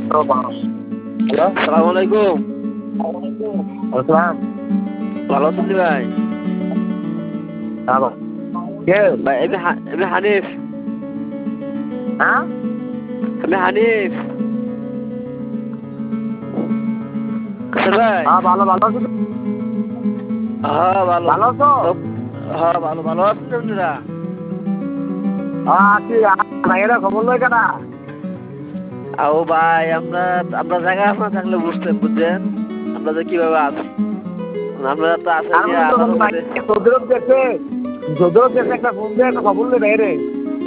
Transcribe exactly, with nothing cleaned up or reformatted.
Hello, সালাম আলাইকুম। আসসালাম। ভালো আছেন জি ভাই? হ্যালো, কে? ভাই আমি হা- আমি হানিফ। হ্যাঁ? আমি হানিফ। আচ্ছা ভাই। হ্যাঁ, ভালো ভালো আছো তো? হ্যাঁ ভালো। ভালো আছো? তো হ্যাঁ ভালো ভালো আছেন তো আপনারা? হ্যাঁ, আছি। এরা খবর লয় কেনা? আও ভাই আমরা আমরা জায়গা না থাকলে বুঝতেন বুঝছেন আমরা যে কিভাবে আছি। আমরা তো আছেন তার যে মধ্যে তো আল্লাহর বন্ধু ভাই উপরে। যদ্রব দেখছে যদ্রব দেখছে একটা ফোন দিয়ে একটা খবর নেই রে।